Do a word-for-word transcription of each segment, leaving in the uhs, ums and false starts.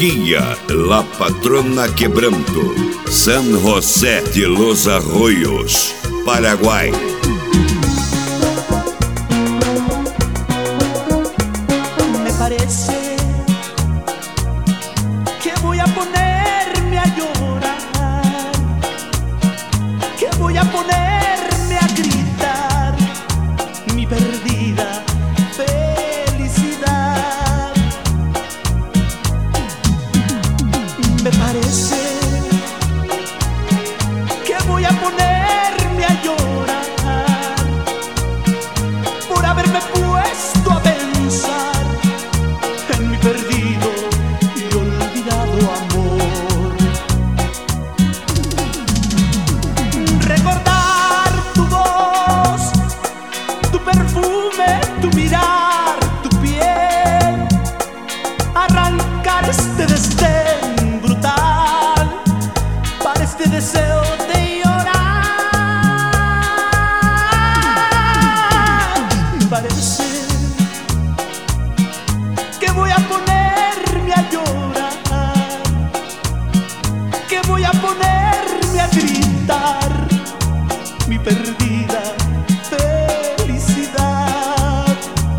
Energía, la patrona quebranto, San José de los Arroyos, Paraguay. Me parece que voy a ponerme a llorar, que voy a ponerme a gritar mi perdida felicidad. Me parece que voy a ponerme a llorar por haberme puesto a pensar en mi perdido y olvidado amor. Recordar tu voz, tu perfume, tu mirar, tu piel, arrancar este desdén brutal para este deseo de llorar. Me parece que voy a ponerme a llorar, que voy a ponerme a gritar mi perdida felicidad.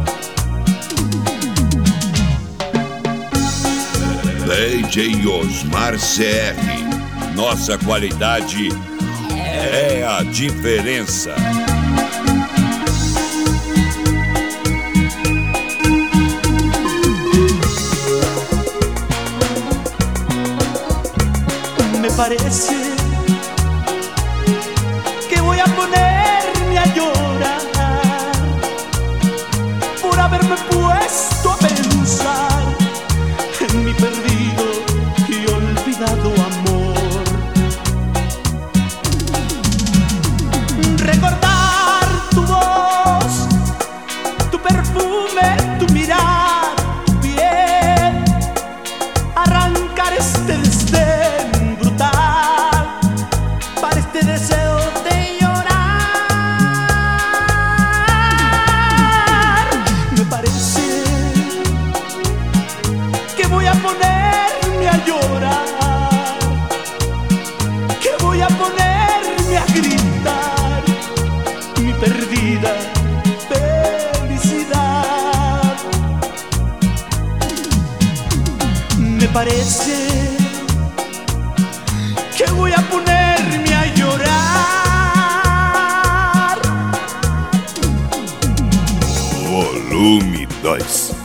D J Osmar C R, nossa qualidade é a diferença. Me parece que voy a ponerme a llorar por haberme puesto a pensar en mi perdido y olvidado amor. Recordar tu voz, tu perfume, tu mirar, tu piel, arrancar este desdén brutal para este deseo de llorar. Me parece que voy a ponerme a llorar, que voy a ponerme a gritar mi perdida felicidad. Me parece que voy a ponerme a llorar. Volume dois.